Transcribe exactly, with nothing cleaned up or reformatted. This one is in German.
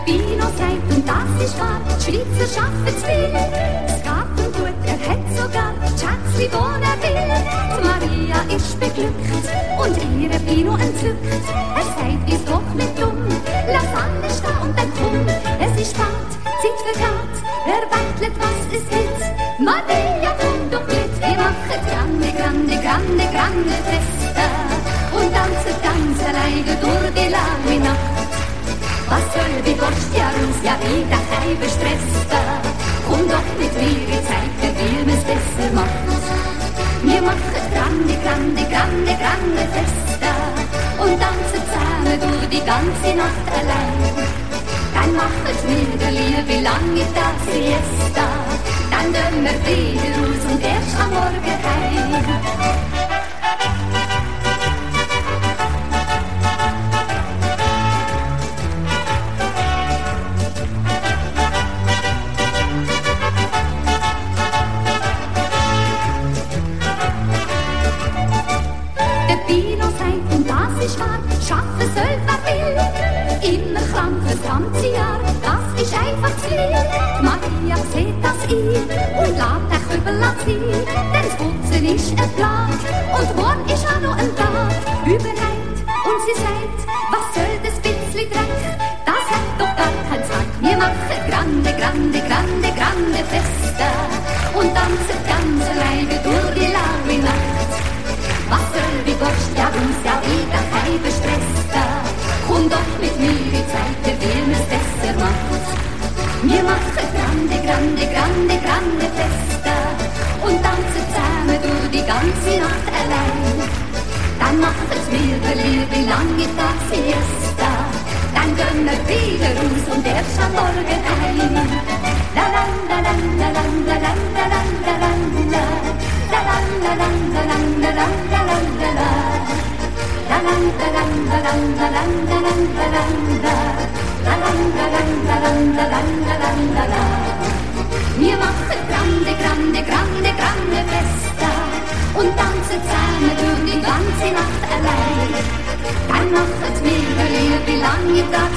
Pino sagt, und das ist wahr, die Schweizer schaffen zu viel. Das geht ihm gut, er hat sogar Schätzli, wo er will. Die Maria ist beglückt und ihre Pino entzückt. Er sagt, ist doch nicht dumm, lass alles stehen und dann komm. Es ist spät, Zeit vergeht, er bettelt, was es gibt. Maria, komm doch mit, wir machen grande, grande, grande, grande Feste und tanzen ganz alleine durch die lange Nacht. Was soll die Borstja uns ja wieder kein Bestresste? Komm doch mit mir, ich zeig dir, wie man's besser macht. Wir machen grande, grande, grande, grande Feste und tanzen zusammen durch die ganze Nacht allein. Dann machen's mir der Liebe lange Tag Siesta. Dann gehen wir wieder raus und erst am Morgen heim. Der Pino sagt, und das ist wahr, schaffen soll wer will. Immer krank das ganze Jahr, das ist einfach zu viel. Maria sieht das ein und lässt den Kübel ziehen. Denn das Putzen ist ein Plan und morgen ist auch noch ein Tag. Überheit und sie sagt, was soll das bisschen Dreck? Das hat doch gar keinen Zweck. Wir machen grande, grande, grande, grande Feste und tanzen ganz alleine durch die lange Nacht. Was soll die Borst, ja uns ja wieder kein Bestresste. Komm doch mit mir, ich zeig dir, wie man's besser macht. Wir machen grande, grande, grande, grande Feste und tanzen zusammen durch die ganze Nacht allein. Dann machen's wir der Liebe lange Tag Siesta. Dann gehen wir wieder raus und erst am Morgen heim. La la la la la la la la la la la la. La la la la la la la la la la la. La la la la la la la la la la la. La la la la la la la la la la. Wir machen grande, grande, grande, grande Feste und tanzen zusammen durch die ganze Nacht allein. Dann machen's mir der Liebe lange Tag